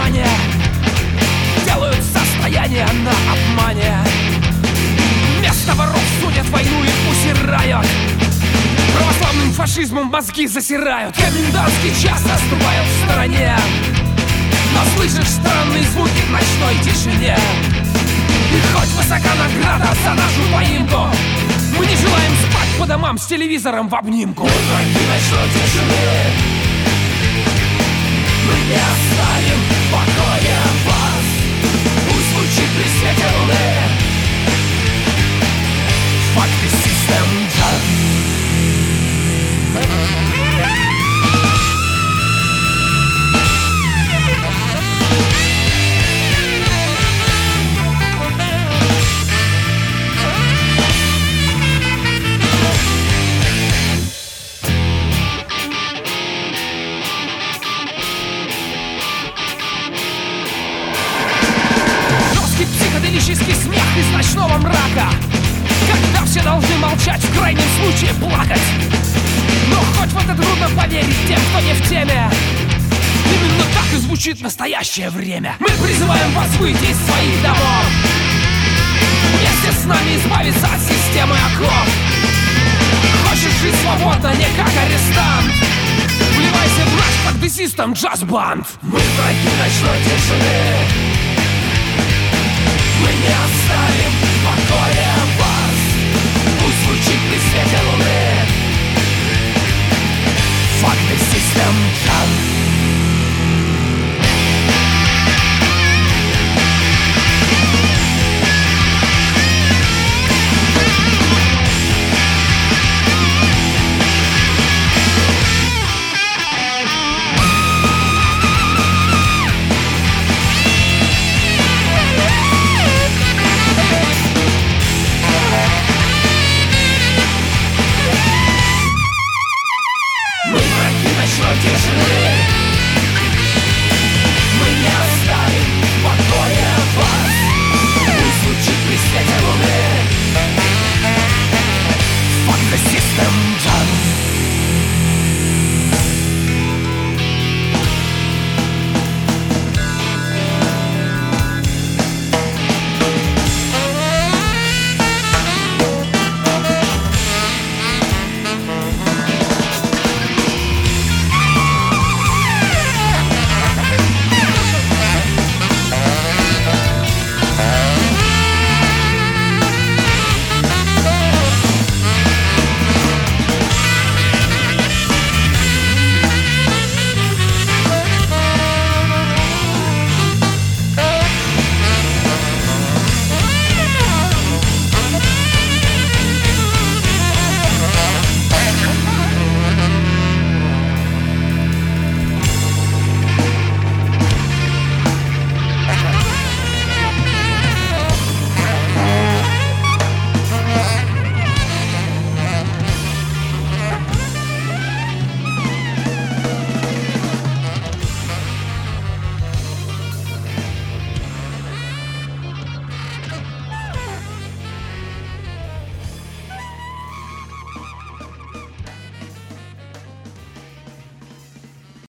внимание, делают состояние на обмане. Вместо воров судят войну и усирают, православным фашизмом мозги засирают. Комендантский час наступает в стороне, но слышишь странные звуки в ночной тишине. И хоть высока награда за нашу поимку, мы не желаем спать по домам с телевизором в обнимку. Мы враги ночной тишины, мы не оставим в покое вас. Пусть звучит при свете луны Факты System Jazz. Психоделический смех из ночного мрака, когда все должны молчать, в крайнем случае плакать. Но хоть в это трудно поверить тем, кто не в теме, именно так и звучит настоящее время. Мы призываем вас выйти из своих домов, вместе с нами избавиться от системы оков. Хочешь жить свободно, не как арестант, вливайся в наш Факты System Jazz Band. Мы враги ночной тишины, мы не оставим в покое вас. Пусть звучит при свете луны